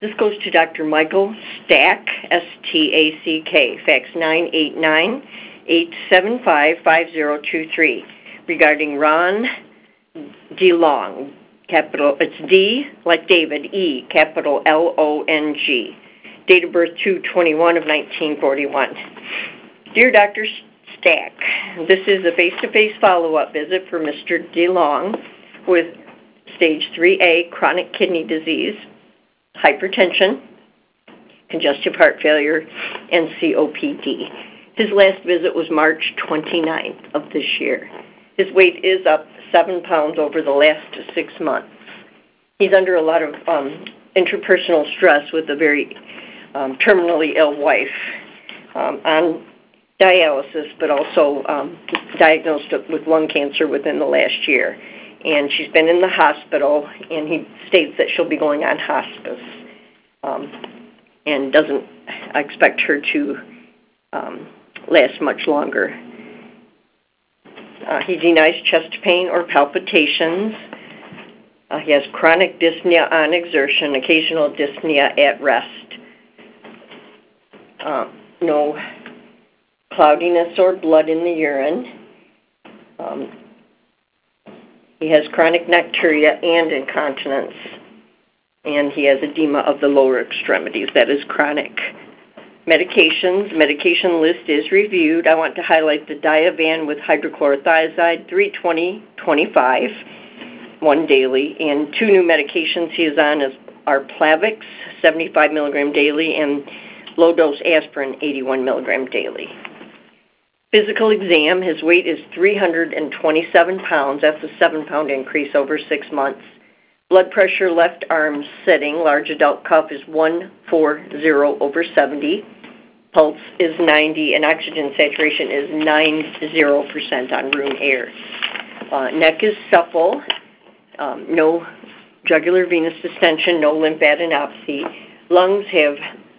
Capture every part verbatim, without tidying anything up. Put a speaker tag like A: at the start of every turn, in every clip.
A: This goes to Doctor Michael Stack, S T A C K, fax nine eight nine, eight seven five, five zero two three, regarding Ron DeLong, capital, it's D like David, E, capital L O N G, date of birth two twenty-one of nineteen forty-one. Dear Doctor Stack, this is a face-to-face follow-up visit for Mister DeLong with stage three A chronic kidney disease, hypertension, congestive heart failure, and C O P D. His last visit was March twenty-ninth of this year. His weight is up seven pounds over the last six months. He's under a lot of um, interpersonal stress with a very um, terminally ill wife, um, on dialysis, but also um, diagnosed with lung cancer within the last year. And she's been in the hospital, and he states that she'll be going on hospice, um, and doesn't expect her to um, last much longer. Uh, he denies chest pain or palpitations. Uh, he has chronic dyspnea on exertion, occasional dyspnea at rest. Uh, no cloudiness or blood in the urine. Um, he has chronic nocturia and incontinence. And he has edema of the lower extremities. That is chronic. Medications. Medication list is reviewed. I want to highlight the Diovan with hydrochlorothiazide, three twenty twenty-five, one daily. And two new medications he is on is, are Plavix, seventy-five milligram daily, and low-dose aspirin, eighty-one milligram daily. Physical exam. His weight is three hundred twenty-seven pounds. That's a seven-pound increase over six months. Blood pressure, left arm sitting, large adult cuff is one forty over seventy. Pulse is ninety, and oxygen saturation is ninety percent on room air. Uh, neck is supple, um, no jugular venous distension, no lymphadenopathy. Lungs have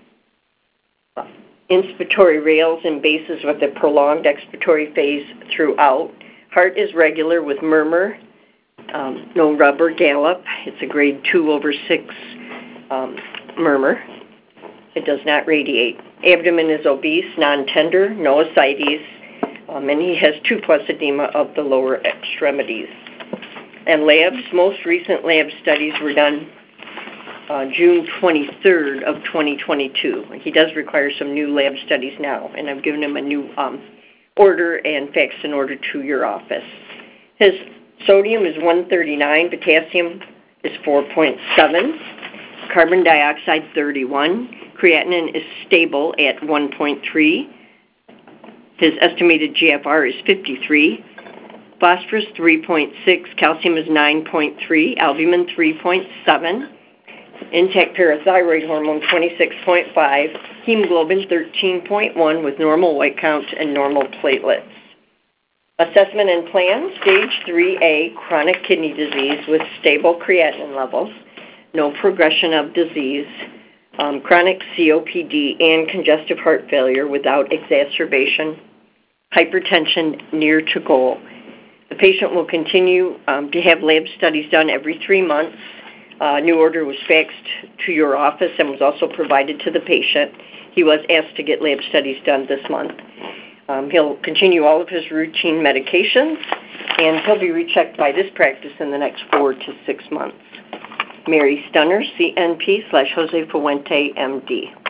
A: uh, inspiratory rales and bases with a prolonged expiratory phase throughout. Heart is regular with murmur. Um, no rubber gallop. It's a grade two over six um, murmur. It does not radiate. Abdomen is obese, non-tender, no ascites, um, and he has two plus edema of the lower extremities. And labs, most recent lab studies were done uh, June twenty-third of twenty twenty-two. He does require some new lab studies now, and I've given him a new um, order and faxed an order to your office. His sodium is one thirty-nine, potassium is four point seven, carbon dioxide thirty-one, creatinine is stable at one point three, his estimated G F R is fifty-three, phosphorus three point six, calcium is nine point three, albumin three point seven, intact parathyroid hormone twenty-six point five, hemoglobin thirteen point one with normal white count and normal platelets. Assessment and plan, stage three A, chronic kidney disease with stable creatinine levels, no progression of disease, um, chronic C O P D and congestive heart failure without exacerbation, hypertension near to goal. The patient will continue um, to have lab studies done every three months. A new order was faxed to your office and was also provided to the patient. He was asked to get lab studies done this month. Um, he'll continue all of his routine medications, and he'll be rechecked by this practice in the next four to six months. Mary Stunner, C N P slash Jose Fuente, M D.